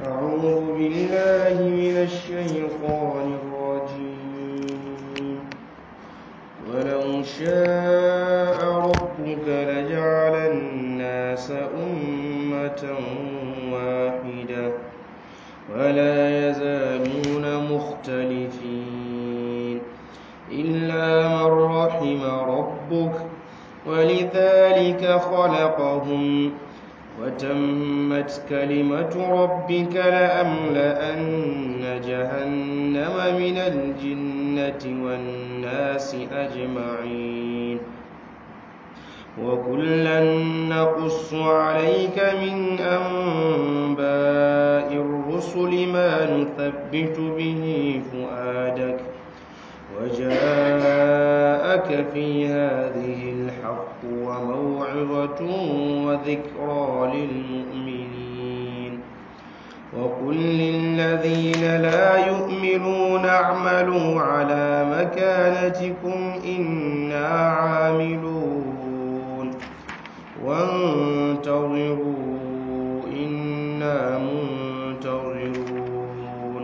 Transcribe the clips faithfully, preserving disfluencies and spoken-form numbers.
أعوذ بالله من الشيطان الرجيم ولو شاء ربك لجعل الناس أمة واحدة ولا يزالون مختلفين إلا من رحم ربك ولذلك خلقهم وتمت كلمة ربك لأملأن جهنم من الجنة والناس أجمعين وكلا نقص عليك من أنباء الرسل ما نثبت به فؤادك وجاءك في هذه الحق وموعظة وذكرى للمؤمنين وقل للذين لا يؤمنون اعملوا على مكانتكم إنا عاملون وانتظروا إنا منتظرون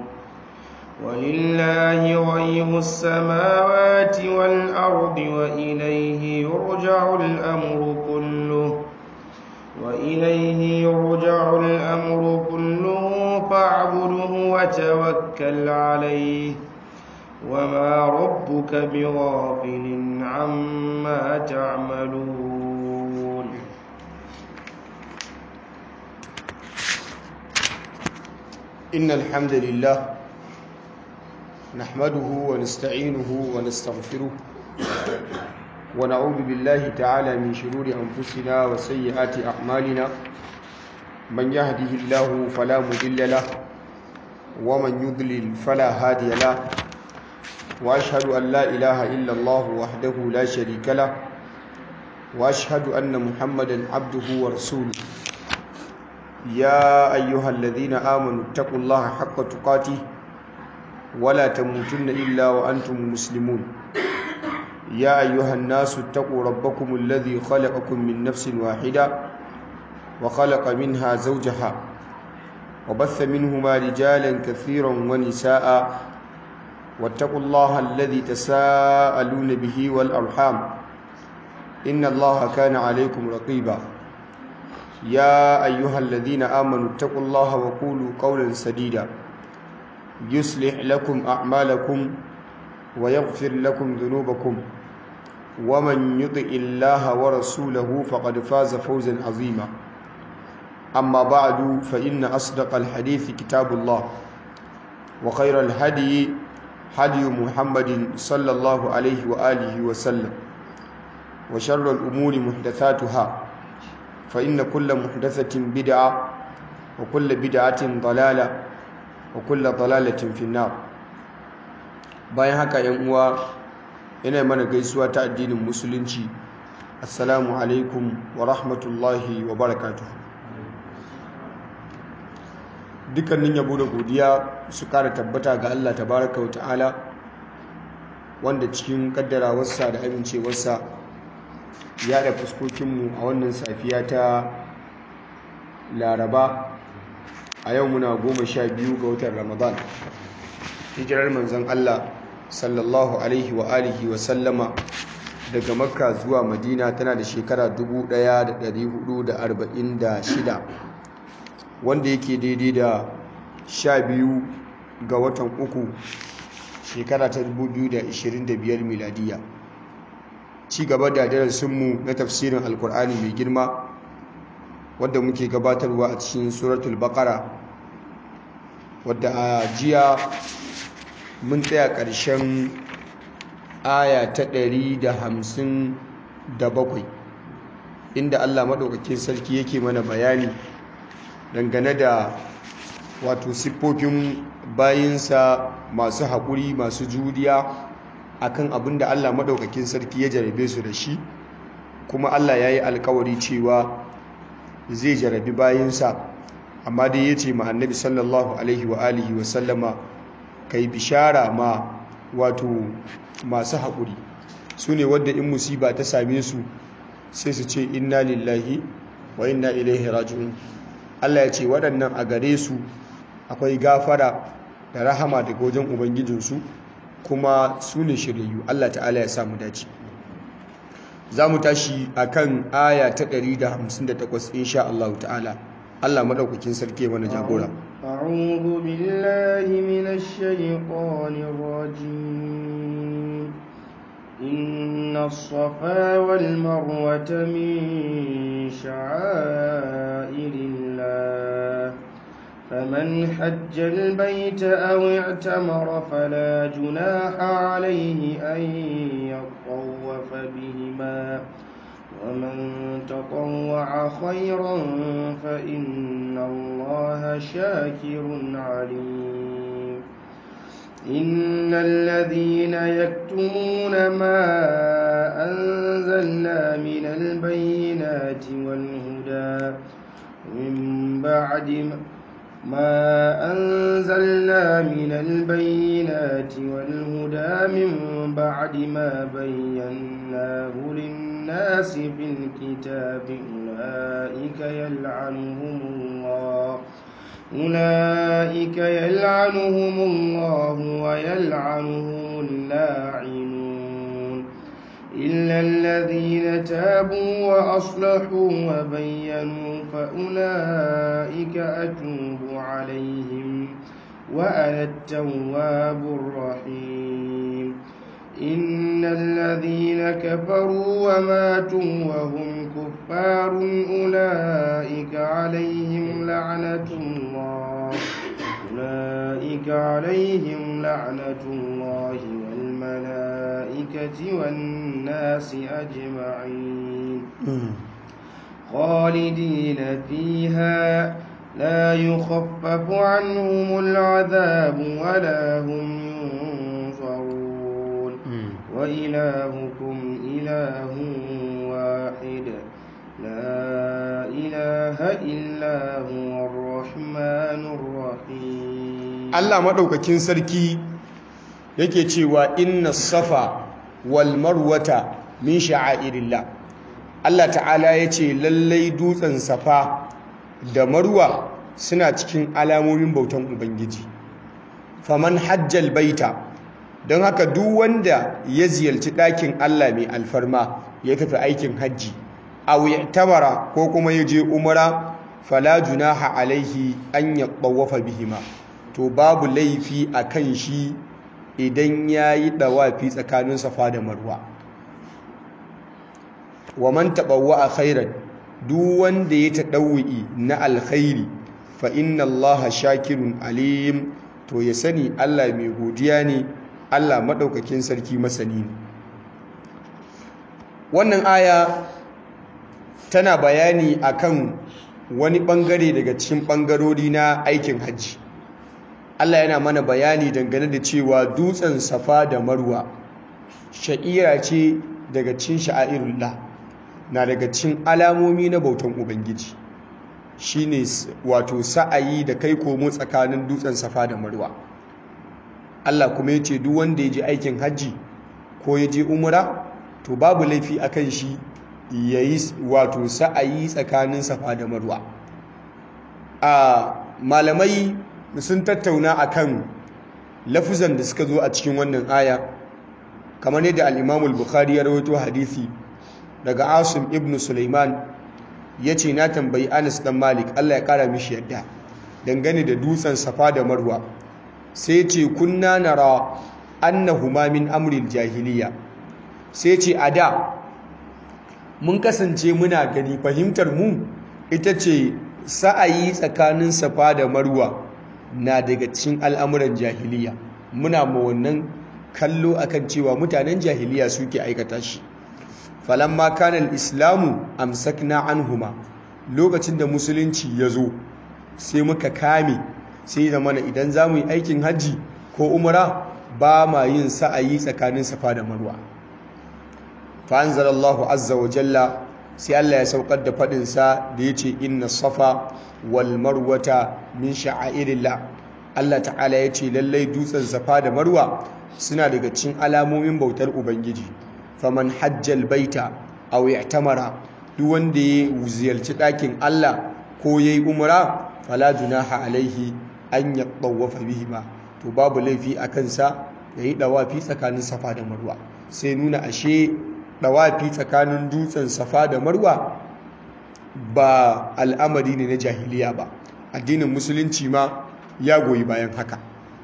ولله غيب السماوات والأرض وإليه يرجع الأمر كله وإليه يرجع الأمر كله فاعبده وتوكل عليه وما ربك بغافل عما تعملون. إن الحمد لله نحمده ونستعينه ونستغفره ونعوذ بالله تعالى من شرور أنفسنا وسيئات أعمالنا من يهده الله فلا مضل له ومن يضلل فلا هادي له وأشهد أن لا إله إلا الله وحده لا شريك له وأشهد أن محمدا عبده ورسوله يا أيها الذين آمنوا اتقوا الله حق تقاته ولا تموتن إلا وأنتم مسلمون يا أيها الناس اتقوا ربكم الذي خلقكم من نفس واحدة وخلق منها زوجها وبث منهما رجالا كثيرا ونساء واتقوا الله الذي تساءلون به والأرحام إن الله كان عليكم رقيبا يا أيها الذين آمنوا اتقوا الله وقولوا قولا سديدا يصلح لكم أعمالكم ويغفر لكم ذنوبكم ومن يطع الله ورسوله فقد فاز فوزا عظيما أما بعد فإن أصدق الحديث كتاب الله وخير الهدي هدي محمد صلى الله عليه وآله وسلم وشر الأمور محدثاتها فإن كل محدثة بدعة وكل بدعة ضلالة وكل ضلالة في النار. bayan haka yan uwa ina mana gaisuwa ta addinin musulunci assalamu alaikum wa rahmatullahi wa barakatuh. dukkanin yabo da godiya su kara tabbata ga Allah tabaraka wa ta'ala wanda cikin kaddarawarsa da amincewarsa ya da fuskokinmu a wannan safiya ta laraba a yau muna goma sha biyu ga watan ramadan hijirar manzon Allah sallallahu alaihi wa alihi wa sallama daga makka zuwa madina tana da shekara dubu ɗaya da ɗari hudu da arba'in da shida wanda yake daidai da sha biyu ga watan uku shekara ta dubu biyu da ashirin da biyar miladiya. Ci gaba da darasinmu na tafsirin alkur'ani mai girma wadda muke gabatarwa a cikin suratul baqara wadda a jiya mun tsaya ƙarshen aya ta ɗari da hamsin da bakwai inda Allah maɗaukakin sarki yake mana bayani dangane da wato siffofin bayinsa masu haƙuri masu juriya akan abin da Allah maɗaukakin sarki ya jarabe su da shi, kuma Allah ya yi alkawari cewa zai jarabi bayinsa, amma dai ya ce ma annabi sallallahu alaihi wa alihi wa sallama kai bishara ma wato masu haƙuri su ne wadda in musiba ta same su sai su ce inna lillahi wa inna ilaihi raji'un. Allah ya ce waɗannan a gare su akwai gafara da rahama daga wajen ubangijinsu kuma su ne shiryayyu. Allah ta'ala ya samu dace. za mu tashi akan aya ta ɗari da hamsin da takwas insha Allah ta'ala. Allah madaukakin sarki mana jagora. a'udhu billahi minash shaitanir rajim. inna as-safa wal marwata min sha'airillah faman hajja al-bayta aw i'tamara fala junaha alayhi an yatawwafa bihima ومن تطوع خيرا فإن الله شاكر عليم. إن الذين يكتمون ما أنزلنا من البينات والهدى من بعد ما أنزلنا من البينات والهدى من بعد ما بيناه للناس الناس في الكتاب أولئك يلعنهم الله أولئك يلعنهم الله ويلعنهم اللاعنون إلا الذين تابوا وأصلحوا وبينوا فأولئك أتوب عليهم وأنا التواب الرحيم. إن الذين كفروا وماتوا وهم كفار أولئك عليهم لعنة الله أولئك عليهم لعنة الله والملائكة والناس أجمعين خالدين فيها لا يخفف عنهم العذاب ولا هم ينصرون وإلهكم إله واحد لا إله إلا هو الرحمن الرحيم. Allah madaukakin sarki yake cewa inna safa wal marwata min sha'airillah. Allah ta'ala yace lallai dutsen safa da marwa suna cikin alamomin bautan ubangiji. Faman hajjal baita, don haka duk wanda ya ziyarci ɗakin Allah mai alfarma ya tafi aikin hajji aw i'tamara ko kuma ya je umra fala junaha alaihi an yatawafa bihima, to babu laifi akan shi idan yayi dawafi tsakanin safa da marwa. wa man tabawwa khairan, duk wanda ya tadawwi na alkhairi fa inna Allaha shakirun alim, to ya sani Allah mai godiya ne, Allah maɗaukakin sarki masani ne. Wannan aya tana bayani akan wani ɓangare daga cikin ɓangarori na aikin hajji. Allah yana mana bayani dangane da cewa dutsen safa da marwa sha'ira ce daga cikin sha'airullah, na daga cikin alamomi na bautan ubangiji, shine wato sa'ayi da kai komo tsakanin dutsen safa da marwa. Allah kuma ya ce duk wanda ya je aikin hajji ko ya je umra to babu laifi akan shi ya yi wato sa'ayi tsakanin safa da marwa. A malamai sun tattauna akan lafuzan da suka zo a cikin wannan aya, kamar yadda al-Imam al-Bukhari ya rawaito hadisi daga Asim ibn Sulaiman yace na tambayi Anas dan Malik Allah ya kara mishi yadda dangane da dutsen safa da marwa, sai ce kunna nara annahuma min amril jahiliya, sai ce a da mun kasance muna gani, fahimtar mu ita ce sa'ayi tsakanin safa da marwa na daga cikin al'amuran jahiliya, muna ma wannan kallo akan cewa mutanen jahiliya suke aikata shi. falamma kana al-islamu amsakna anhuma, lokacin da musulunci ya zo sai muka kame, sai zamana idan za mu yi aikin hajji ko umra ba ma yin sa'ayi tsakanin safa da marwa. fa anzalallahu azza wa jalla, sai Allah ya saukar da fadin sa da yace inna safa wal marwata min sha'airillah. Allah ta'ala yace lallai dutsen safa da marwa suna daga cikin alamomin bautar ubangiji. faman hajjal baita aw i'tamara, duk wanda ya ziyarci ɗakin Allah ko yayi umra fala junaha alaihi an yatawafa bihima to babu laifi a kansa yayi dawafi tsakanin safa da marwa sai nuna ashe dawafi tsakanin dutsen safa da marwa ba al'amari ne na jahiliya ba addinin musulunci ma ya goyi bayan haka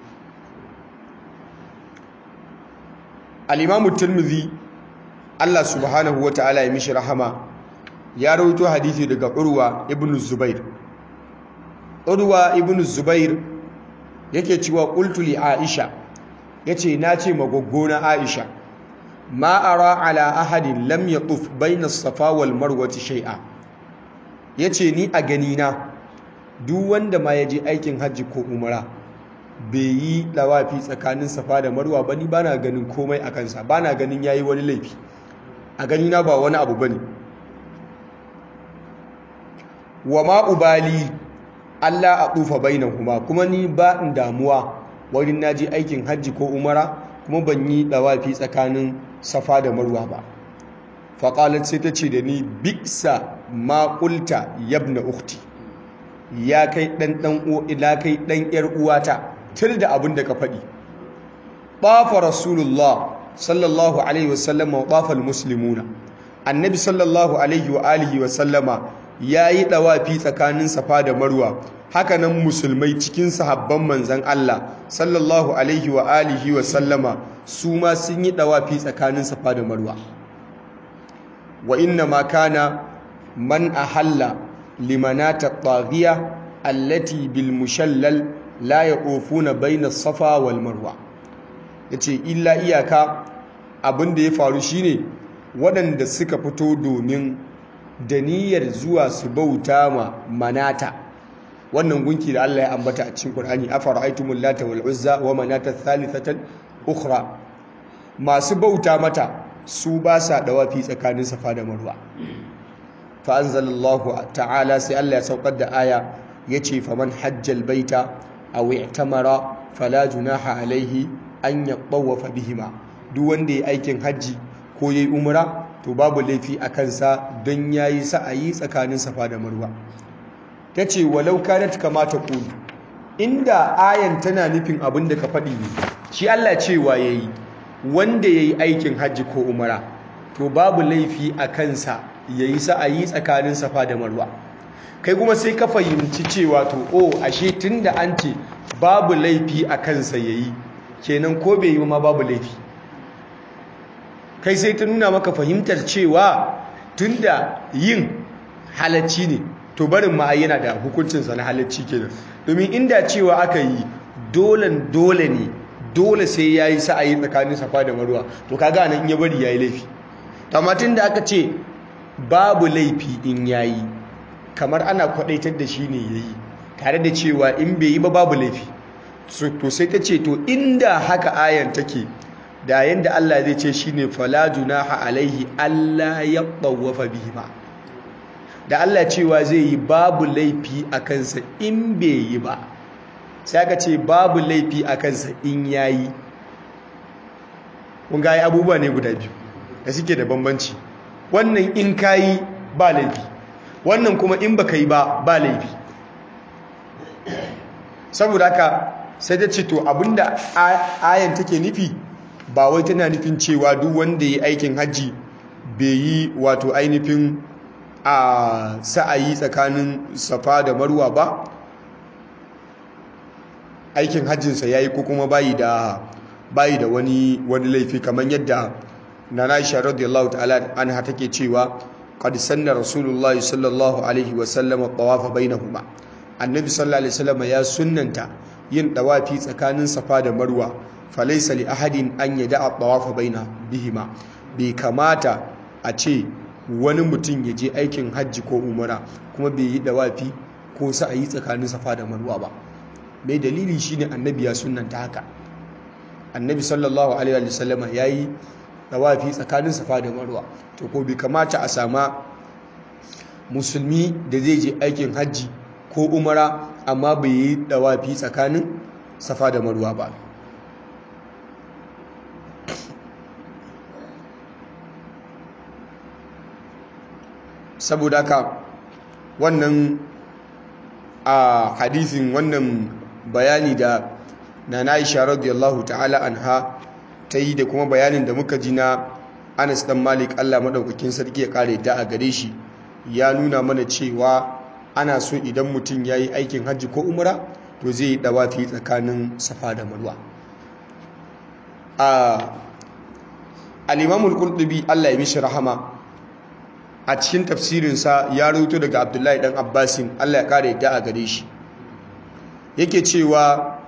al-imamu tirmidhi Allah subhanahu wa ta'ala ya mishi rahama ya rawaito hadisi daga urwa ibn zubair urwa ibn zubair yake cewa qultu li aisha yace nace magoggona aisha ma ara ala ahadin lam yatuf bayna as-safa wal marwa shay'a yace ni a gani na duk wanda ma yaje aikin hajji ko umra bai yi dawafi tsakanin safa da marwa ba ni bana ganin komai a kansa bana ganin yayi wani laifi a gani na ba wani abu bane wa ma ubali Allah a tufa bainahuma kuma ni ba in damuwa wurin naji aikin hajji ko umara kuma ban yi dawafi tsakanin safa da marwa ba faqalat sai ta ce da ni biksa ma qulta yabna ukhti ya kai dan dan uwa ila kai dan yar uwata tir da abin da ka faɗi tafa rasulullah sallallahu alaihi wasallam wa tafa almuslimuna annabi sallallahu alaihi wa alihi wa sallama yayi dawafi tsakanin safa da marwa hakanan musulmai cikin sahabban manzon Allah sallallahu alaihi wa alihi wa sallama su ma sun yi dawafi tsakanin safa da marwa wa inna ma kana man ahalla limanata taghiya allati bil mushallal la yaqufuna bayna safa wal marwa yace illa iyaka abin da ya faru shine waɗanda suka fito domin da niyyar zuwa su bauta ma manata wannan gunki da Allah ya ambata a cikin Qur'ani afara'aytumul lata wal uzza wa manata thalithatan ukhra masu bauta mata su ba sa dawafi tsakanin safa da marwa fa anzalallahu ta'ala sai Allah ya saukar da aya yace faman hajjal baita aw i'tamara fala junaha alaihi an yatawafa bihima duk wanda ya aikin hajji ko yayi umra to babu laifi a kansa don yayi sa'ayi tsakanin safa da marwa tace walau kanat kama ta qulu inda ayan tana nufin abin da ka faɗi ne shi Allah cewa yayi wanda yayi aikin hajji ko umra to babu laifi a kansa yayi sa'ayi tsakanin safa da marwa kai kuma sai ka fahimci cewa to oh ashe tunda an ce babu laifi a kansa yayi kenan ko bai yi ma babu laifi kai sai ta nuna maka fahimtar cewa tunda yin halacci ne to barin ma yana da hukuncinsa na halacci kenan domin inda cewa aka yi dolen dole ne dole sai ya yi sa'ayi tsakanin safa da marwa to kaga nan in ya bari ya yi laifi amma tunda aka ce babu laifi in ya yi kamar ana kwadaitar da shi ne ya yi tare da cewa in bai yi ba babu laifi to sai ta ce to inda haka ayan take da yanda Allah zai ce shine fala junaha alaihi alla yatawafa bihi ba da Allah cewa zai yi babu laifi a kansa in bai yi ba sai aka ce babu laifi a kansa in yayi kun ga abubuwa ne guda biyu da suke da bambanci wannan in kayi ba laifi wannan kuma in baka yi ba ba laifi saboda haka sai ta ce to abinda ayan take nufi ba wai tana nufin cewa duk wanda ya aikin hajji bai yi wato ainihin a sa'ayi tsakanin safa da marwa ba aikin hajjinsa ya yi ko kuma bayi da bayi da wani wani laifi kamar yadda nana Aisha radiyallahu ta'ala anha take cewa qad sanna rasulullahi sallallahu alaihi wa sallam at-tawaf bainahuma annabi sallallahu alaihi wasallam ya sunnanta yin dawafi tsakanin safa da marwa falaysa li ahadin an yada'a at-tawaf baina bihima bai kamata a ce wani mutum ya je aikin hajji ko umara kuma bai yi dawafi ko sa'ayi tsakanin safa da marwa ba mai dalili shine annabi ya sunnanta haka annabi sallallahu alaihi wasallam yayi dawafi tsakanin safa da marwa to ko bai kamata a sama musulmi da zai je aikin hajji ko umara amma bai yi dawafi tsakanin safa da marwa ba saboda haka wannan a hadisin wannan bayani da Nana Aisha radiyallahu ta'ala anha ta yi da kuma bayanin da muka ji na Anas dan Malik Allah madaukakin sarki ya kare da a gare shi ya nuna mana cewa ana so idan mutum ya yi aikin hajji ko umra to zai yi dawafi tsakanin Safa da Marwa. al-Imam al-Qurtubi Allah ya mishi rahama a cikin tafsirinsa ya rawaito daga Abdullahi dan Abbasin Allah ya kare da a gare shi yake cewa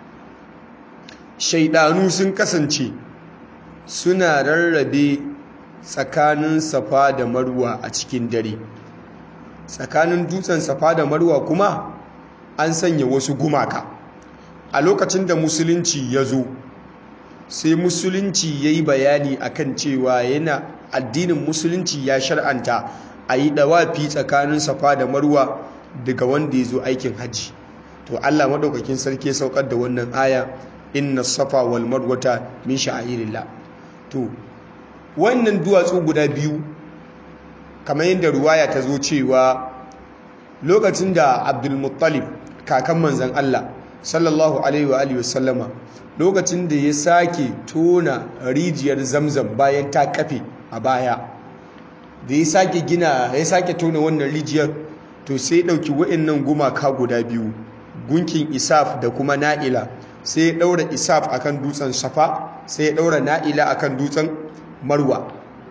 shaidanu sun kasance suna rarrabe tsakanin Safa da Marwa a cikin dare. Tsakanin dutsen Safa da Marwa kuma an sanya wasu gumaka. A lokacin da musulunci ya zo sai musulunci ya yi bayani akan cewa yana addinin musulunci ya shar'anta a yi dawafi tsakanin Safa da Marwa daga wanda ya zo aikin hajji. To Allah maɗaukakin sarki ya saukar da wannan aya inna safa wal marwata min sha'airillah. To wannan duwatsu guda biyu kamar yadda ruwaya ta zo cewa lokacin da Abdul Muttalib kakan manzon Allah sallallahu alaihi wa alihi wasallama lokacin da ya sake tona rijiyar Zamzam bayan ta kafe a baya da ya sake gina ya sake tona wannan rijiyar to sai ya dauki wa'annan gumaka guda biyu gunkin Isaf da kuma Na'ila sai ya daura Isaf akan dutsen Safa sai ya daura Na'ila akan dutsen Marwa.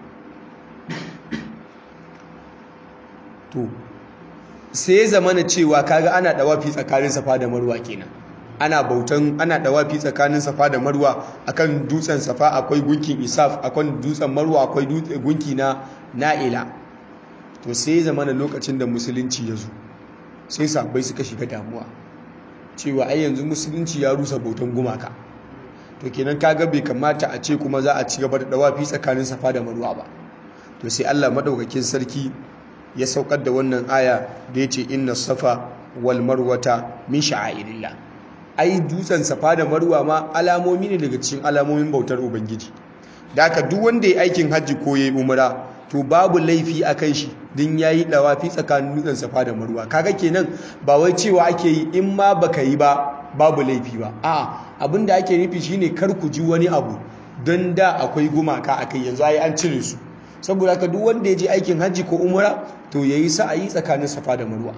To sai ya zamana cewa kaga ana dawafi tsakanin Safa da Marwa kenan. Ana bautan ana dawafi tsakanin Safa da Marwa akan dutsen Safa akwai gunkin Isaf akan dutsen Marwa akwai gunki na Na'ila. To sai ya zamana lokacin da musulunci ya zo sai sahabbai suka shiga damuwa cewa ai yanzu musulunci ya rusa bautan gumaka. To kenan kaga bai kamata a ce kuma za a ci gaba da dawafi tsakanin Safa da Marwa ba. To sai Allah madaukakin sarki ya saukar da wannan aya da yace inna safa wal marwata min sha'airillah. Ai dutsen Safa da Marwa ma alamomi ne daga cikin alamomin bautar ubangiji. Da haka duk wanda ya aikin hajji ko yayi umra to babu laifi akan shi din yayi dawafi tsakanin dutsen Safa da Marwa. Kaga kenan ba wai cewa ake yi in ma baka yi ba babu laifi ba. A'a abinda ake nufi shine kar ku ji wani abu don da akwai gumaka akai yanzu ai an cire su. Saboda haka duk wanda ya je aikin hajji ko umra to yayi sa'ayi tsakanin Safa da Marwa.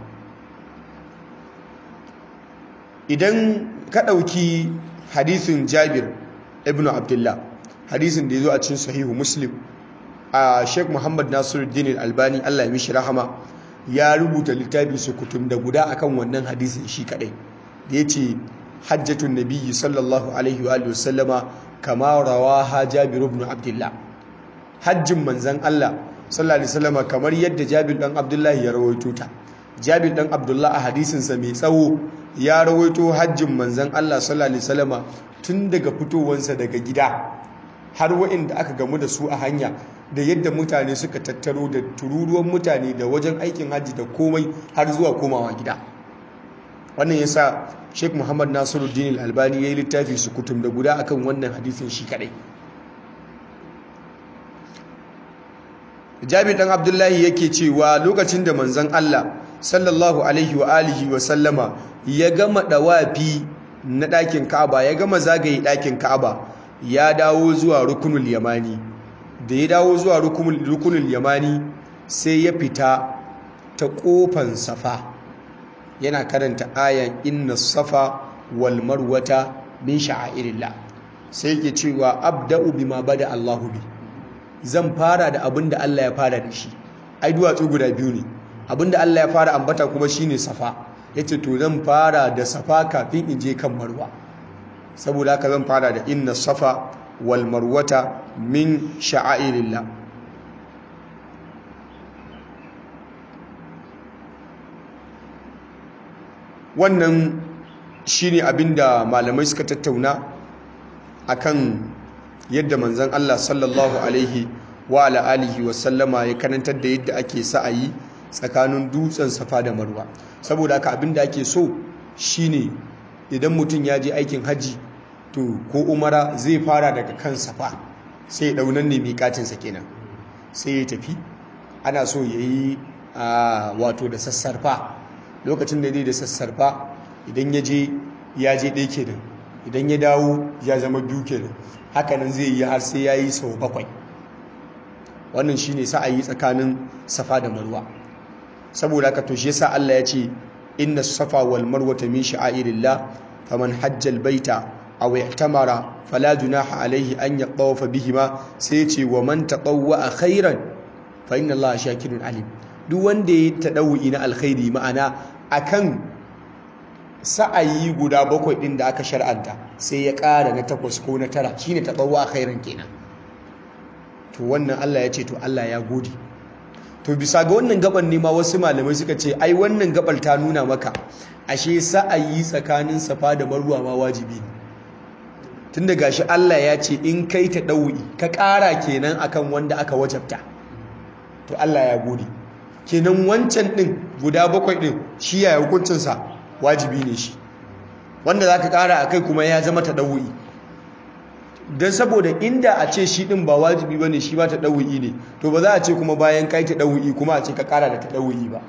Idan ka dauki hadisin Jabir ibn Abdullah hadisin da yazo a cikin sahihu Muslim a Sheikh Muhammad Nasiruddin Al-Albani Allah ya mishi rahama ya rubuta littafi sukutum da guda akan wannan hadisin shi kadai da yace hajjatun nabiyyi sallallahu alaihi wa sallama kama rawaha Jabir ibn Abdullah. Hajjin manzon Allah sallallahu alaihi wasallama kamar yadda Jabir dan Abdullah ya rawaito ta. Jabir dan Abdullah a hadisin sa mai tsawo ya rawaito hajjin manzon Allah sallallahu alaihi wasallama tun daga fitowansa daga gida har wa'inda aka gamu da su a hanya da yadda mutane suka tattaro da tururuwan mutane da wajen aikin hajji da komai har zuwa komawa gida. Wannan yasa Sheikh Muhammad Nasiruddin Al-Albani yayi littafi su kutum da guda akan wannan hadisin shi kadai. Jabir dan Abdullahi yake cewa lokacin da manzon Allah sallallahu alaihi wa alihi wa sallama ya gama dawafi na ɗakin Ka'aba ya gama zagaye ɗakin Ka'aba ya dawo zuwa rukunul yamani da ya dawo zuwa rukunul yamani sai ya fita ta kofan Safa yana karanta ayan inna safa wal marwata min sha'airillah sai yake cewa abda'u bima bada Allahu bi zan fara da abinda Allah ya fara da shi ai duwatsu guda biyu ne abinda Allah ya fara ambata kuma shine Safa yace to zan fara da Safa kafin in je kan Marwa saboda haka zan fara da inna safa wal marwata min sha'airillah. Wannan shine abinda malamai suka tattauna akan yadda manzon Allah sallallahu alaihi wa ala alihi wa sallama ya karantar da yadda ake sa'ayi tsakanin dutsen Safa da Marwa. Saboda haka abinda ake so shine idan mutum ya je aikin haji to ko umara zai fara daga kan Safa sai ya daunan ne miƙatinsa kenan sai ya tafi ana so yayi wato da sassarfa lokacin da dai da sassarfa idan ya je ya je ɗaya kenan, idan ya dawo ya zama biyu kenan, hakanan zai yi har sai ya yi sau bakwai. Wannan shi ne sa'ayi tsakanin safa da marwa. Saboda haka to shi yasa Allah ya ce inna safa wal marwata min sha'airillah faman hajjal baita aw i'tamara fala junaha alayhi an yatawafa bihima, sai ya ce wa man tatawwa khairan fa inna Allaha shakirun alim. Duk wanda ya tadawwi na alkhairi, ma'ana akan sa'ayi guda bakwai din da aka shar'anta sai ya ƙara na takwas ko na tara, shine tatawwa khairan kenan. To wannan Allah ya ce to Allah ya gode. To bisa ga wannan gaban ne ma wasu malamai suka ce ai wannan gabar ta nuna maka ashe sa'ayi tsakanin safa da marwa ma wajibi ne. Tunda gashi Allah ya ce in kai ta dawi ka ƙara kenan akan wanda aka wajabta, to Allah ya gode. Kenan wancan din guda bakwai din shi ya hukuncin sa wajibi ne shi, wanda zaka ƙara akai kuma ya zama ta dawi. Dan saboda inda a ce shi din ba wajibi bane, shi ba ta dawi ne, to ba za a ce kuma bayan kai ta dawi kuma a ce ka ƙara da ta dawi ba.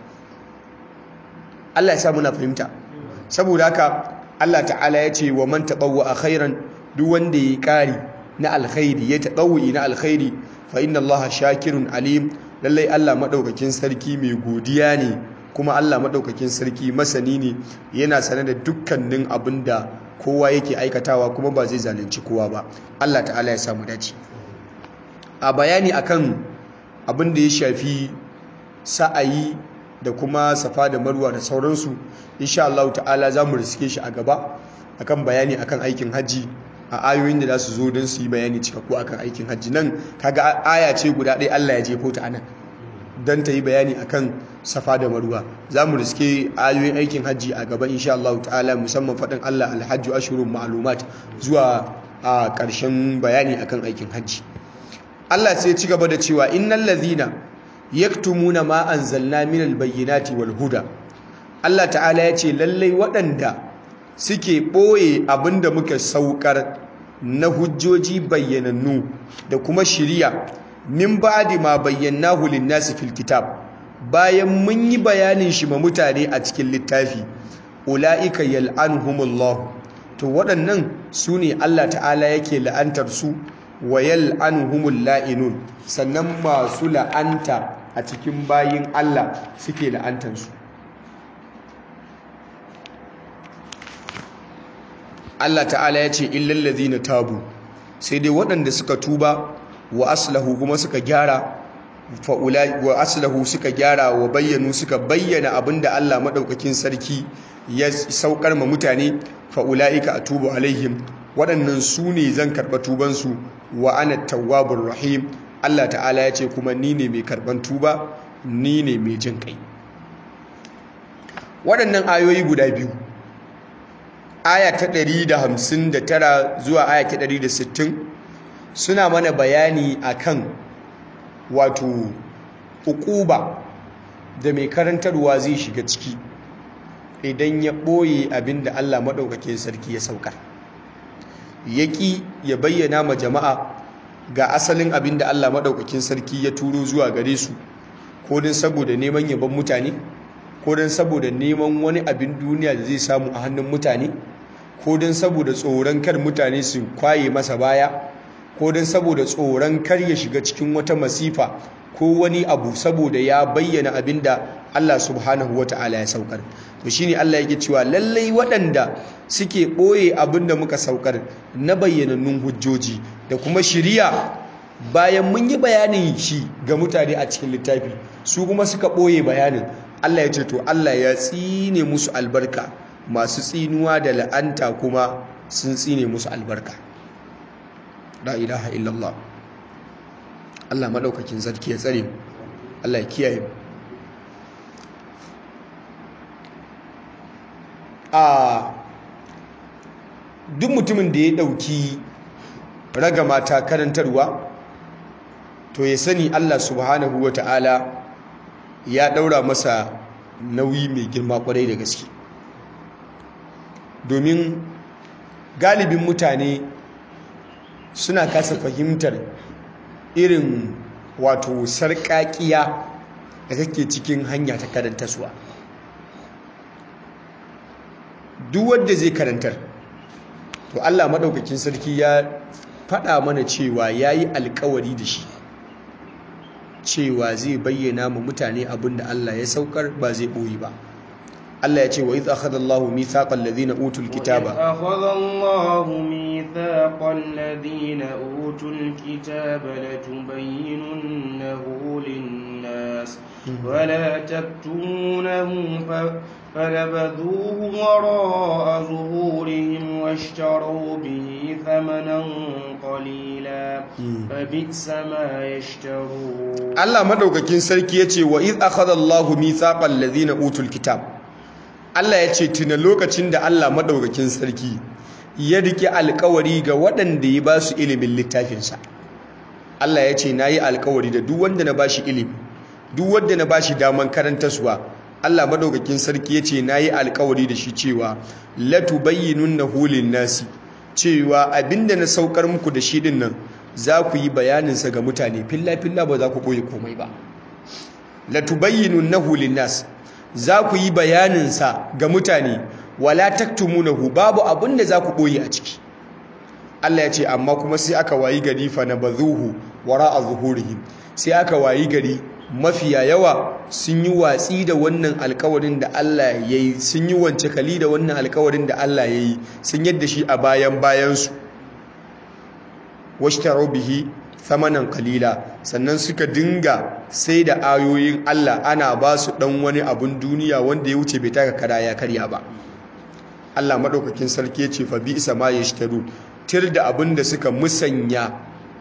Allah ya sa muna fahimta. Saboda haka Allah ta'ala ya ce wa man tatawwa khairan, duk wanda ya ƙari na alkhairi, ya taɗawu'i na alkhairi, fa inna Allaha shakirun alim, lallai Allah maɗaukakin sarki mai godiya ne, kuma Allah maɗaukakin sarki masani ne, yana sane da dukkanin abin da kowa yake aikatawa, kuma ba zai zalunci kowa ba. Allah ta'ala ya samu dace. A bayani akan abin da ya shafi sa'ayi da kuma safa da marwa da sauransu, insha Allah ta'ala za mu riske shi a gaba akan bayani akan aikin hajji, a ayoyin da za su zo don su yi bayani cikakku akan aikin hajji. Nan kaga aya ce guda ɗaya Allah ya jefo ta anan don ta yi bayani akan safa da marwa. Za mu riske ayoyin aikin hajji a gaba insha Allah ta'ala, musamman faɗin Allah alhajju ashurun ma'lumat zuwa a ƙarshen bayani akan aikin hajji. Allah sai ci gaba da cewa innal ladhina yaktumuna ma anzalna minal bayyinati wal huda. Allah ta'ala ya ce lallai waɗanda suke ɓoye abinda muka saukar na hujjoji bayyanannu da kuma shiriya, min ba'di ma bayyanahu lin-nasi fil kitab, bayan mun yi bayanin shi ma mutane a cikin littafi, ulaika yal'anuhumullah, to waɗannan su ne Allah ta'ala yake la'antar su, wa yal'anuhumul la'inun, sannan masu la'anta a cikin bayin Allah suke la'antar su. Allah ta'ala ya ce illal ladhina tabu, sai dai waɗanda suka tuba, wa aslahu kuma suka gyara, fa ulai wa aslahu suka gyara, wa bayyanu suka bayyana abinda Allah madaukakin sarki ya saukar ma mutane, fa ulaika atubu alaihim, waɗannan su ne zan karɓa tubansu, wa ana tawwabur rahim, Allah ta'ala ya ce kuma ni ne mai karɓan tuba, ni ne mai jin kai. Waɗannan ayoyi guda biyu, aya ta ɗari da hamsin da tara zuwa aya ta ɗari da sittin, suna mana bayani akan wato uquba da mai karantarwa zai shiga ciki idan ya ɓoye abinda Allah maɗaukakin sarki ya saukar, yaƙi ya bayyana ma jama'a ga asalin abinda Allah maɗaukakin sarki ya turo zuwa gare su, ko don saboda neman yabon mutane, ko don saboda neman wani abin duniya da zai samu a hannun mutane, ko don saboda tsoron kar mutane su kwaye masa baya, ko don saboda tsoron kar ya shiga cikin wata masifa ko wani abu saboda ya bayyana abinda Allah subhanahu wata'ala ya saukar. To shine Allah yake cewa lallai waɗanda suke ɓoye abinda muka saukar na bayyanannun hujjoji da kuma shiriya, bayan mun yi bayanin shi ga mutane a cikin littafi, su kuma suka ɓoye bayanin, Allah ya ce to Allah ya tsine musu albarka, masu tsinuwa da la'anta kuma sun tsine musu albarka. La ilaha illallah. Allah madaukakin sarki ya tsare mu, Allah ya kiyaye mu. A duk mutumin da ya dauki ragama ta karantarwa, to ya sani Allah subhanahu wata'ala ya daura masa nauyi mai girma kwarai da gaske, domin galibin mutane suna kasa fahimtar irin wato sarƙaƙiya da take cikin hanya ta karantaswa. duk wanda zai karantar to Allah madaukakin sarki ya faɗa mana cewa yayi alƙawari da shi cewa zai bayyana mu mutane abinda Allah ya saukar ba zai boye ba. Allah ya ce wa idh akhadha Allahu mithaqal ladhina utul kitaba wa akhadha Allahu mithaqal ladhina utul kitaba latubayyinunahu lin-nas wa la taktumunahu fanabadhuhu wara'a zuhurihim washtaraw bihi thamanan qalila fabi'sa ma yashtarun. Allah madaukakin sarki yace wa idh akhadha Allahu mithaqal ladhina utul kitaba. Allah ya ce tuna lokacin da Allah maɗaukakin sarki ya rike alkawari ga waɗanda ya ba su ilimin littafinsa. Allah ya ce na yi alkawari da duk wanda na ba shi ilimi, duk wanda na ba shi daman karantaswa. Allah maɗaukakin sarki ya ce na yi alkawari da shi cewa latubayyinunnahu lin-nasi, cewa abinda na saukar muku da shi din nan za ku yi bayaninsa ga mutane filla-filla, ba za ku ɓoye komai ba. latubayyinunnahu lin-nasi, za ku yi bayaninsa ga mutane wala taktumunahu, babu abin da za ku ɓoye a ciki. Allah ya ce amma kuma sai aka wayi gari fa nabadhuhu wara'a zuhurihim, sai aka wayi gari mafiya yawa sun yi watsi da wannan alkawarin da Allah ya yi, sun yi wance kali da wannan alkawarin da Allah ya yi, sun yadda shi a bayan bayansu. Washtaru bihi thamanan qalila, sannan suka dinga sai da ayoyin Allah ana ba su dan wani abun duniya wanda ya wuce bai taka kara ya karya ba. Allah madaukakin sarki ya ce fa bi isa ma yashtaru, tir da abin da suka musanya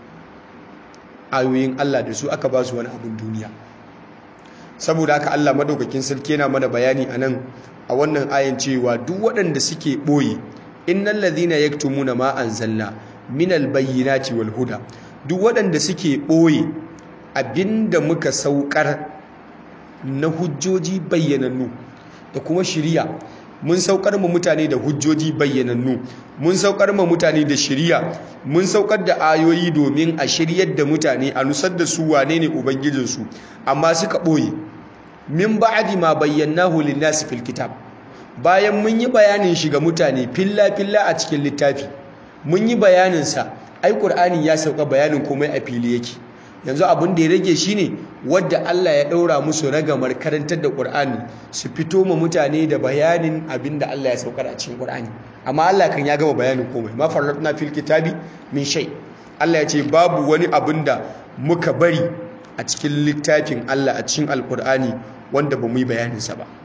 ayoyin Allah da su aka ba su wani abun duniya. Saboda haka Allah madaukakin sarki yana mana bayani anan a wannan ayan cewa duk waɗanda suke boye innal ladhina yaktumuna ma anzalna minal bayyinati wal huda, duk waɗanda suke ɓoye abinda muka saukar na hujjoji bayyanannu da kuma shiriya. Mun saukar mu mutane da hujjoji bayyanannu, mun saukar mu mutane da shiriya, mun saukar da ayoyi domin a shiryar da mutane, a nusar da su wane ne ubangijinsu, amma suka ɓoye. Min ba'di ma bayyanahu lin-nasi fil kitab, bayan mun yi bayanin shi ga mutane filla filla a cikin littafi, mun yi bayaninsa. Ai Qur'ani ya sauka bayanin komai a fili yake. Yanzu abin da ya rage shine wadda Allah ya daura musu ragamar karantar da Qur'ani su fito ma mutane da bayanin abin da Allah ya saukar a cikin Qur'ani. Amma Allah kan ya gama bayanin komai. Ma farratna fil kitabi min shay. Allah ya ce babu wani abin da muka bari a cikin littafin Allah a cikin Al-Qur'ani wanda ba mu yi bayanin sa ba.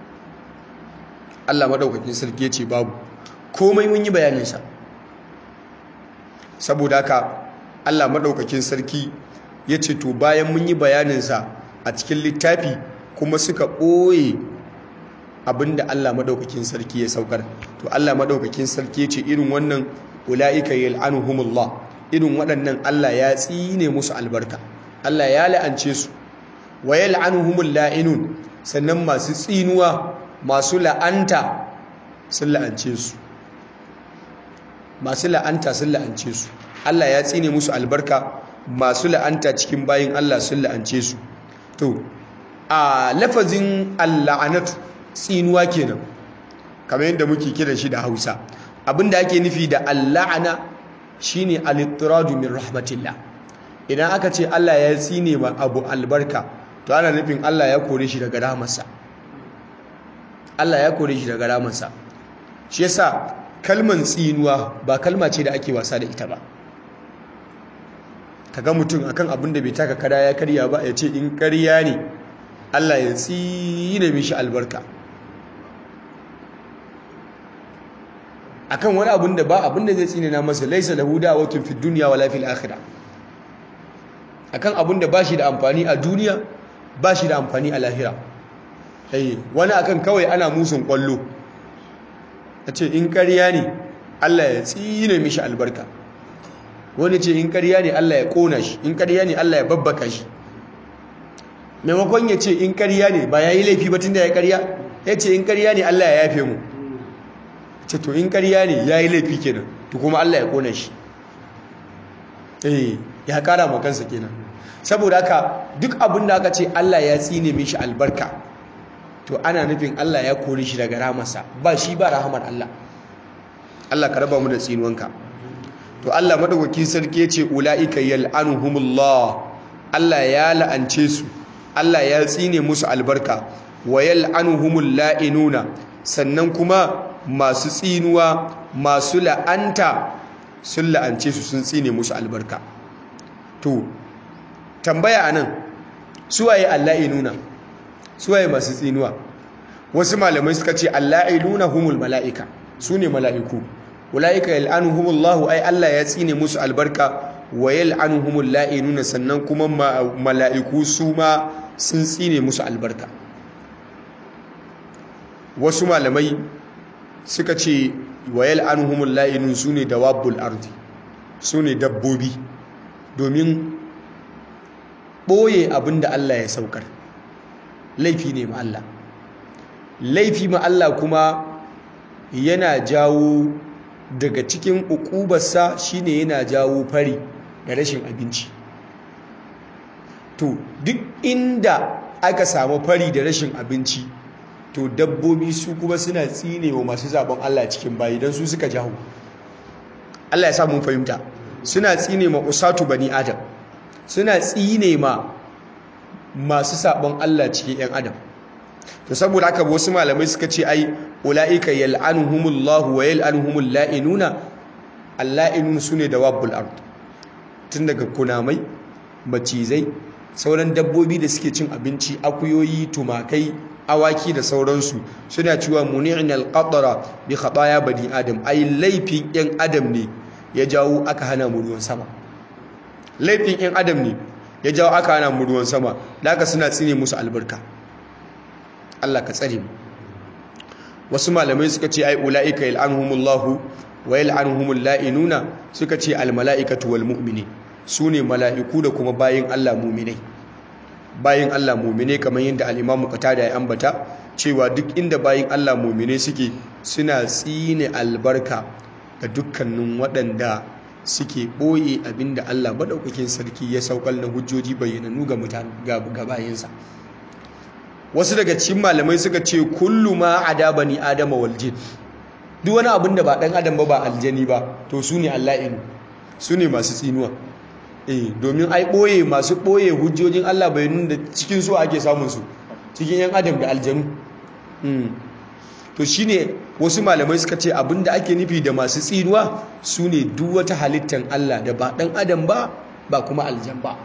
Allah madaukakin sarki ya ce babu. Komai mun yi bayanin sa. Saboda haka Allah maɗaukakin sarki ya ce to bayan mun yi bayaninsa a cikin littafi kuma suka ɓoye abinda Allah maɗaukakin sarki ya saukar, to Allah maɗaukakin sarki ya ce irin wannan ula'ika yal'anuhumullah, irin waɗannan Allah ya tsine musu albarka, Allah ya la'ance su. Wa yal'anuhumul la'inun, sannan masu tsinuwa masu la'anta sun la'ance su. Masu la'anta sun la'ance su. Allah ya tsine musu albarka, masu la'anta cikin bayin Allah sun la'ance su. To a lafazin al-la'anatu tsinuwa kenan, kamar yadda muke kiran shi da Hausa. Abinda ake nufi da al-la'ana shine al-ittiradu min rahmatillah. Idan aka ce Allah ya tsine ma abu albarka, to ana nufin Allah ya kore shi daga rahamarsa. Allah ya kore shi daga rahamarsa. Shi yasa kalman tsinuwa ba kalma ce da ake wasa da ita ba. Kaga mutum akan abin da bai taka kada ya karya ba ya ce in karya ne Allah ya tsine mishi albarka. Akan wani abin da ba abin da zai tsine na masa, laisa lahu da'watun fid dunya wala fil akhirah. Akan abin da bashi da amfani a duniya, bashi da amfani a lahira. Eh, wani akan kawai ana musun kwallo. A ce in ƙarya ne Allah ya tsine mishi albarka, wani ce in ƙarya ne Allah ya ƙona shi, in ƙarya ne Allah ya babbaka shi. Maimakon ya ce in ƙarya ne ba ya yi laifi ba tun da ya ƙarya, ya ce in ƙarya ne Allah ya yafe mu. Ce to in ƙarya ne ya yi laifi kenan, to kuma Allah ya ƙona shi. Eh, ya ƙara ma kansa kenan. Saboda haka duk abin da aka ce Allah ya tsine mishi albarka, to ana nufin Allah ya kore shi daga rahamarsa, ba shi ba rahamar Allah. Allah ka raba mu da tsinuwanka. To Allah madaukakin sarki ya ce ulaika yal'anuhumullah, Allah ya la'ance su, Allah ya tsine musu albarka, wa yal'anuhumul la'inuna, sannan kuma masu tsinuwa masu la'anta sun la'ance su sun tsine musu albarka. To tambaya anan, suwaye alla'inuna, suwaye masu tsinuwa? Wasu malamai suka ce alla'inuna humul mala'ika, su ne mala'iku. Ulaika yal'anuhumullahu, ai Allah ya tsine musu albarka, wa yal'anuhumul la'inuna, sannan kuma mala'iku su ma sun tsine musu albarka. Wasu malamai suka ce wa yal'anuhumul la'inun su ne dawabbul ardi, su ne dabbobi, domin ɓoye abin da Allah ya saukar laifi ne ma Allah. Laifi ma Allah kuma yana jawo, daga cikin uƙubarsa shine yana jawo fari da rashin abinci. To duk inda aka samu fari da rashin abinci, to dabbobi su kuma suna tsine wa masu zaben Allah cikin bayi, don su suka jawo. Allah ya sa mun fahimta. Suna tsine ma usatu bani adam, suna tsine ma masu sabon Allah cikin ‘yan adam. To saboda haka wasu malamai suka ce ai ulaika yal'anuhumullahu wa yal'anuhumul la'inuna, alla'inun sune dawabbul ard, tun daga kunamai, macizai, sauran dabbobi da suke cin abinci, akuyoyi, tumakai, awaki da sauransu, suna cewa muni'nal qatara bi khataya bani adam, ai laifin ‘yan adam ne ya jawo aka hana mu ruwan sama. Laifin ‘yan adam ne ya jawo aka hana mu ruwan sama, da haka suna tsine musu albarka. Allah ka tsare mu. Wasu malamai suka ce ai ulaika yal'anuhumullahu wa yal'anuhumul la'inuna, suka ce al mala'ikatu wal mu'minin, sune mala'iku da kuma bayin Allah mu'minai. Bayin Allah mu'minai, kamar yadda al-Imam Qatada ya ambata cewa duk inda bayin Allah mu'minai suke, suna tsine albarka ga dukkanin waɗanda suke ɓoye abinda Allah maɗaukakin sarki ya saukar na hujjoji bayyananu ga mutane, ga bayinsa. Wasu daga cikin malamai suka ce kullu ma adaba ni adama wal jin, duk wani abin da ba dan adam ba ba aljani ba, to su ne alla'inu, su ne masu tsinuwa. eh domin ai boye masu boye hujjojin Allah bayyanun da cikin su ake samun su, cikin yan adam da aljanu. mm. To shine wasu malamai suka ce abinda ake nufi da masu tsinuwa su ne duk wata halittar Allah da ba dan adam ba ba kuma aljan ba,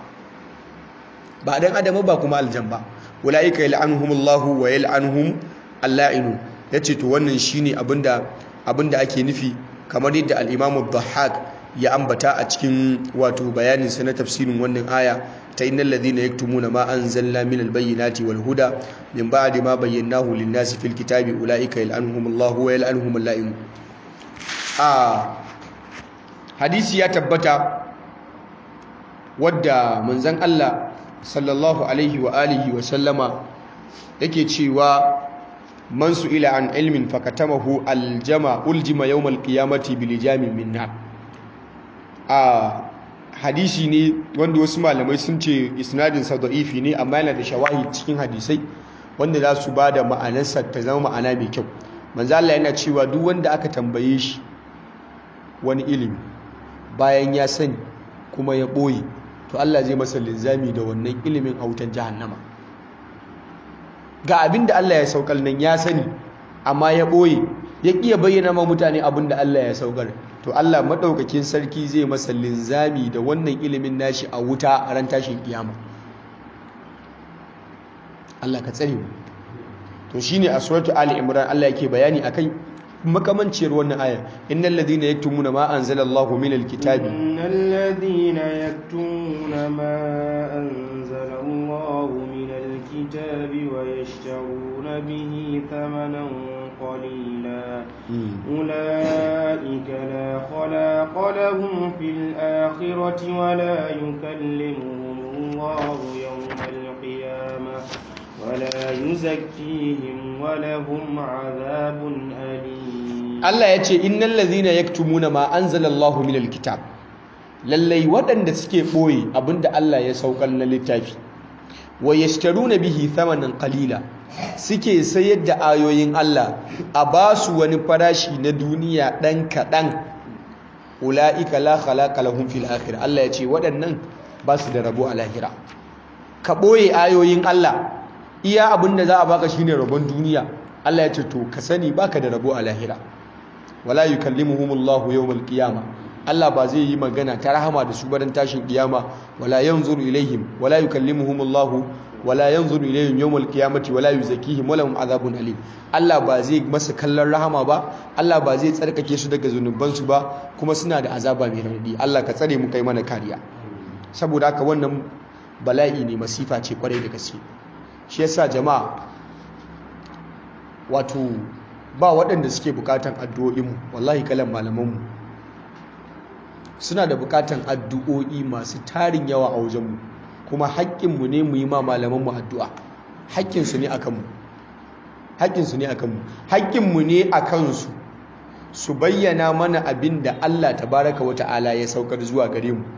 ba dan adam ba kuma aljan ba. Ulaika yal'anuhumullahu wa yal'anuhum alla'inu, yace to wannan shine abinda abinda ake nufi, kamar yadda al-Imam ad-Dhahhak ya ambata a cikin wato bayanin sa na tafsirin wannan aya ta innal ladhina yaktumuna ma anzalna minal bayyinati wal huda min ba'di ma bayyanahu lin-nasi fil kitabi ulaika yal'anuhumullahu wa yal'anuhum alla'inu. a hadisi ya tabbata wadda manzon Allah sallallahu alaihi wa alihi wa sallama yake cewa man su'ila an ilmin fakatamahu aljama uljima yawmal qiyamati bilijamin min nar. a hadisi ne wanda wasu malamai sun ce isnadin sa da'ifi ne, amma yana da shawahid cikin hadisai wanda za su bada ma'anarsa ta zama ma'ana mai kyau. manzo Allah yana cewa duk wanda aka tambaye shi wani ilimi bayan ya sani kuma ya boye, to Allah zai masa linzami da wannan ilimin a wutan jahannama. Ga abin da Allah ya saukar nan ya sani, amma ya ɓoye, ya ƙiya bayyana ma mutane abin da Allah ya saukar, to Allah maɗaukakin sarki zai masa linzami da wannan ilimin nashi a wuta a ran tashin kiyama. Allah ka tsare mu. To shine a suratu Ali Imran Allah yake bayani akan makamanciyar wannan ayar, innal ladhina yaktumuna ma anzalallahu minal kitabi innal ladhina yaktumuna ma anzalallahu minal kitabi wa yashtaruna bihi thamanan qalila ulaika la khalaqa lahum fil akhirati wa la yukallimuhumullahu yawmal qiyamah ولا يزكيهم ولهم عذاب أليم. Allah ya ce innal ladhina yaktumuna ma anzalallahu minal kitab, lallai waɗanda suke ɓoye abinda Allah ya saukar na littafi, wa yashtaruna bihi thamanan qalila, suke sayar da ayoyin Allah a ba su wani farashi na duniya ɗan kaɗan, ula'ika la khalaqa lahum fil akhirah, Allah ya ce waɗannan ba su da rabo a lahira. Ka ɓoye ayoyin Allah, iya abin da za a baka shine rabon duniya, Allah ya ce to ka sani baka da rabo a lahira. Wala yukallimuhumullahu yawmal qiyamah, Allah ba zai yi magana ta rahama da su barin tashin kiyama. Wala yanzuru ilaihim wala yukallimuhumullahu wala yanzuru ilayhim yawmal qiyamati wala yuzakkihim wa lahum adhabun alim. Allah ba zai masa kallon rahama ba, Allah ba zai tsarkake su daga zunubansu ba, kuma suna da azaba mai radadi. Allah ka tsare mu kai mana kariya. Saboda haka wannan bala'i ne, masifa ce kwarai da gaske. Shi yasa jama'a, wato ba waɗanda suke bukatan addu'o'in mu, wallahi kalan malaman mu suna da bukatan addu'o'i masu tarin yawa a wajen mu, kuma haƙƙinmu ne mu yi ma malamanmu addu'a. Haƙƙinsu ne a kanmu, haƙƙinsu ne a kanmu, haƙƙinmu ne a kansu su bayyana mana abin da Allah tabaraka wa ta'ala ya saukar zuwa gare mu.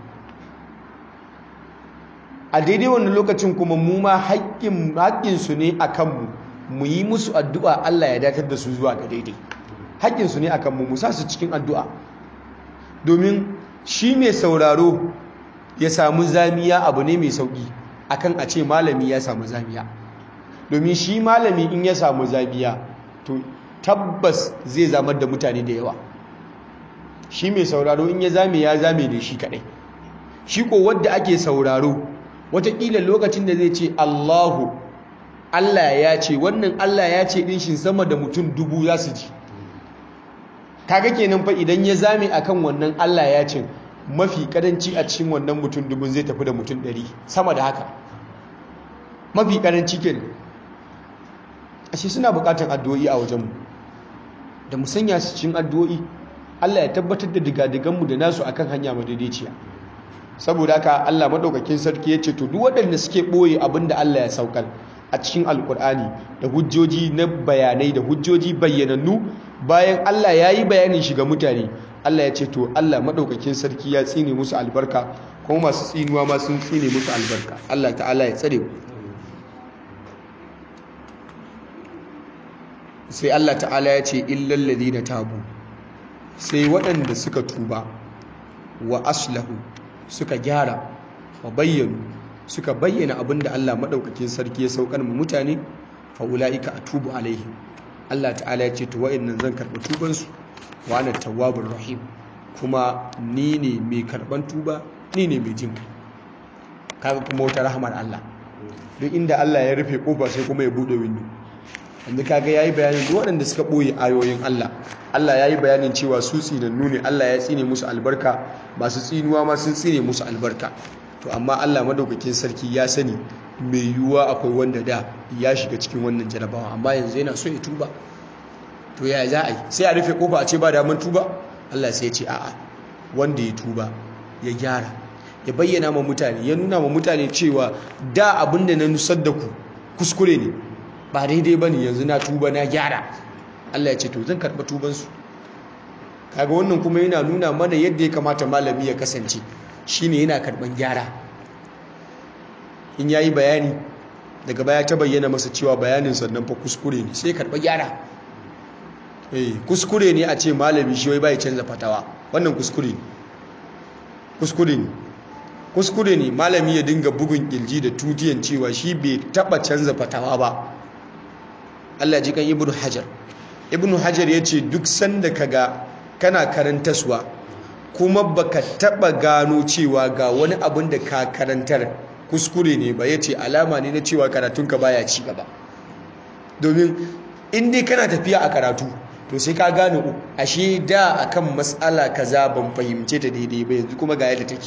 A daidai wannan lokacin kuma mu ma haƙƙinsu ne a kanmu mu yi musu addu'a Allah ya datar da su zuwa ga daidai. Haƙƙinsu ne a kanmu mu sa su cikin addu'a, domin shi mai sauraro ya samu zamiya abu ne mai sauki akan a ce malami ya samu zamiya. Domin shi malami in ya samu zamiya to tabbas zai zamar da mutane da yawa. Shi mai sauraro in ya zame ya zame da shi kadai. Shi ko wanda ake sauraro wataƙila lokacin da zai ce Allahu, Allah ya ce, wannan Allah ya ce din shi sama da mutum dubu za su ji. Kaga kenan fa idan ya zame akan wannan Allah ya ce, mafi karanci a cikin wannan mutum dubun zai tafi da mutum ɗari, sama da haka, mafi karanci ke. Ashe suna bukatar addu'o'i a wajenmu, da mu sanya su cikin addu'o'i, Allah ya tabbatar da digadiganmu da nasu akan hanya madaidaiciya. Saboda haka Allah madaukakin sarki ya ce to duk waɗanda suke ɓoye abin da Allah ya saukar a cikin alkur'ani da hujjoji na bayanai da hujjoji bayyanannu, bayan Allah ya yi bayanin shi ga mutane, Allah ya ce to Allah maɗaukakin sarki ya tsine musu albarka, kuma masu tsinuwa ma sun tsine musu albarka. Allah ta'ala ya tsare mu. Sai Allah ta'ala ya ce illal ladina tabu, sai waɗanda suka tuba, wa aslahu suka gyara, wa bayyanu suka bayyana abinda Allah maɗaukakin sarki ya saukar mu mutane, fa ulaika atubu alaihim. Allah ta'ala ya ce to wa'annan zan karɓi tubansu, wa ana tawwabur rahim, kuma ni ne mai karban tuba, ni ne mai jin kai. Kaga kuma wata rahmar Allah, duk inda Allah ya rufe kofa sai kuma ya bude window. Yanzu kaga yayi bayanin duk waɗanda suka boye ayoyin Allah, Allah yayi bayanin cewa su tsinannu ne, Allah ya tsine musu albarka, masu tsinuwa ma sun tsine musu albarka. To amma Allah madaukakin sarki ya sani mai yiwuwa akwai wanda da ya shiga cikin wannan jarabawa, amma yanzu yana so ya tuba. To ya za a yi? Sai a rufe kofa a ce ba daman tuba? Allah sai ya ce a'a, wanda ya tuba ya gyara, ya bayyana ma mutane, ya nuna ma mutane cewa da abin da na nusar da ku kuskure ne, ba daidai bane, yanzu na tuba na gyara. Allah ya ce to zan karɓa tubansu. Kaga wannan kuma yana nuna mana yadda ya kamata malami ya kasance, shine yana karɓan gyara. In yayi bayani daga baya ta bayyana masa cewa bayanin sannan fa kuskure ne, sai karɓa gyara. Eh, kuskure ne a ce malami shi wai bai canza fatawa, wannan kuskure ne. Kuskure ne. Kuskure ne malami ya dinga bugun kirji da tutiyan cewa shi bai taba canza fatawa ba. Allah ji kan Ibn Hajar. Ibn Hajar ya ce duk sanda kaga kana karantaswa kuma baka taba gano cewa ga wani abin da ka karantar kuskure ne ba, yace alama ne na cewa karatunka baya ci gaba. Domin in dai kana tafiya a karatu to sai ka gane ashe da akan matsala kaza ban fahimce ta daidai ba, yanzu kuma ga yadda take.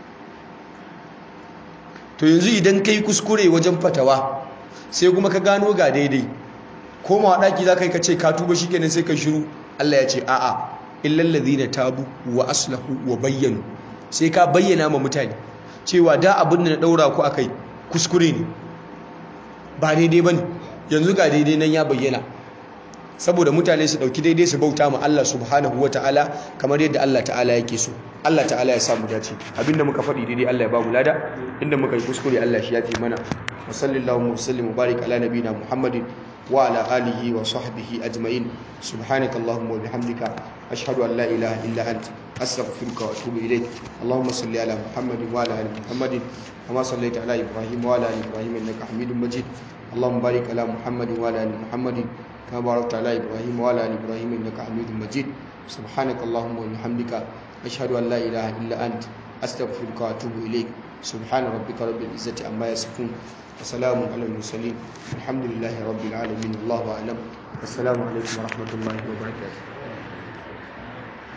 To yanzu idan kai kuskure wajen fatawa sai kuma ka gano ga daidai, komawa daki za ka yi ka ce ka tuba shikenan sai ka shiru. Allah ya ce a'a, illal ladina tabu wa aslahu wa bayyanu, sai ka bayyana ma mutane cewa da abin da na daura ku akai kuskure ne, ba daidai bane, yanzu ga daidai nan ya bayyana, saboda mutane su dauki daidai su bauta ma Allah subhanahu wataala kamar yadda Allah ta'ala yake so. Allah ta'ala ya samu dace. Abinda muka faɗi daidai Allah ya ba mu lada, inda muka yi kuskure Allah shi ya fi mana. wa sallallahu wa sallim wa barik ala nabina Muhammadin wa ala alihi wa sahbihi ajma'in. Subhanakallahumma wa bihamdika ashhadu an la ilaha illa anta astaghfiruka wa atubu ilayk. Allahumma salli ala Muhammadin wa ala ali Muhammadin kama sallaita ala Ibrahim wa ala ali Ibrahim innaka Hamidum Majid. Allahumma barik ala Muhammadin wa ala ali Muhammadin kama barakta ala Ibrahim wa ala ali Ibrahim innaka Hamidum Majid. Subhanakallahumma wa bihamdika ashhadu an la ilaha illa anta astaghfiruka wa atubu ilayk. Subhana rabbika rabbil izzati amma yasifun wa salamun alal mursalin alhamdulillahi rabbil alamin. Allahu a'lam. Assalamu alaikum wa rahmatullahi wa barakatuh.